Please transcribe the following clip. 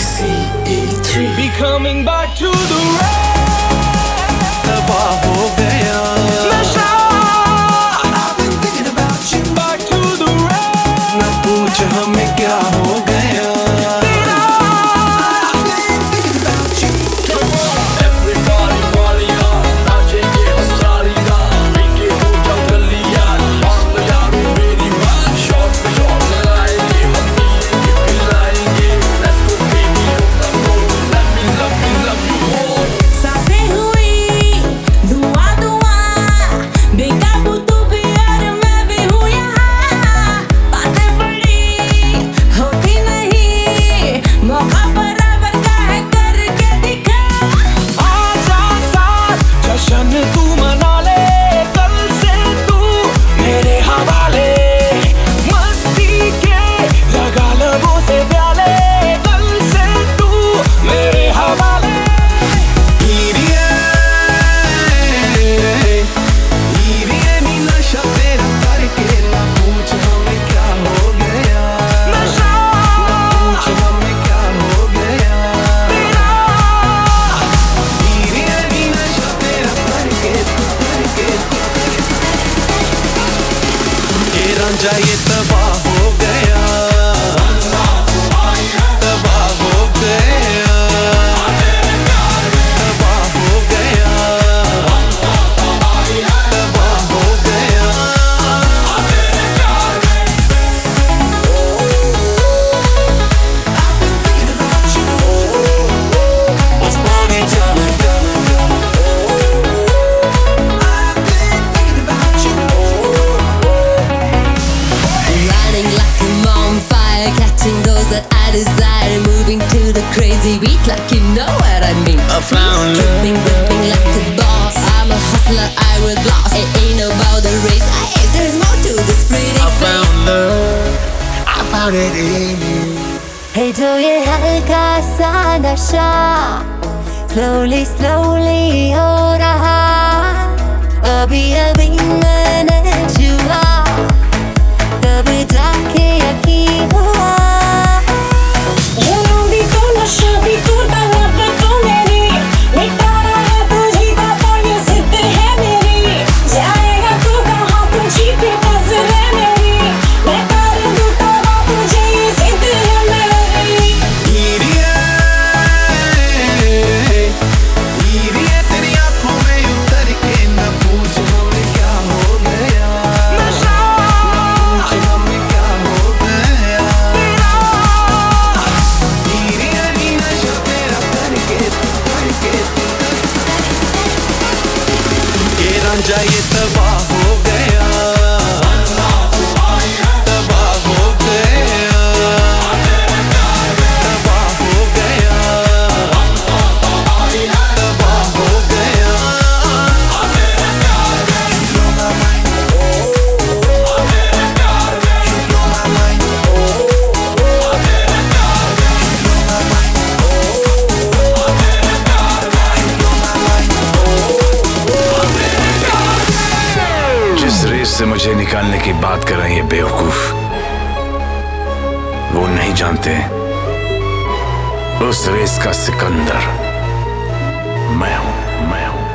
CE3 Be coming back to the rain. तबाह हो गया नशा I've been thinking about you back to the rain. न पूछ हमें क्या हो गया तेरा I've been thinking about you Everybody party on, नाचेंगे हम सारी रात, पीके हो जाओ जल्दी यार, मान लो यारो मेरी बात, शॉट पे शॉट लगाएंगे, हम पिएंगे पिलाएंगे, let's go baby open up road, let me love you more. सांसें हुई धुआं धुआं, बेकाबू तू भी और मैं भी हूँ यहाँ, बातें बड़ी होती नहीं, मौका बराबर का है करके दिखा। आजा साथ जश्न तू मना ले, कल से तू मेरे हवाले, मस्ती के लगा लबों से प्याले, कल से तू मेरे हवाले। हीरिए नी नशा तेरा करके न पूछ हमें क्या हो गया नशा पूछ हमें क्या हो गया हीरिए नी नशा तेरा करके ये रांझा ये तबाह हो गया तबाह हो गया तबाह हो गया तबाह हो गया It's party time I've been thinking about you Riding like I'm on fire, catching those that I desire, moving to the crazy beat like you know what I mean. I found love Whipping like a boss. I'm a hustler, I will gloss. It ain't about the race, there's more to this pretty I face. found love I found it in you है जो ये हल्का सा नशा slowly slowly हो रहा अभी अभी मैंने छुआ तब जाके यकीन हुआ जुनून भी तो नशा भी तू तलब तो मेरी मिटा रहा तुझी बातों ये जिद है मेरी जाएगा तू कहाँ तुझी पे नजर है मेरी मैं कर दूँ तबाह तुझे ये जिद है मेरी हीरिए तेरी आंखों में उतर के न पूछ हमें क्या हो गया नशा पूछ हमें क्या हो गया हीरिए नी नशा तेरा करके ये रांझा ये तबाह हो गया तबाह हो गया तबाह हो गया तबाह हो गया जिस रेस से मुझे निकालने की बात कर रहे हैं ये बेवकूफ, वो नहीं जानते उस रेस का सिकंदर मैं हूं।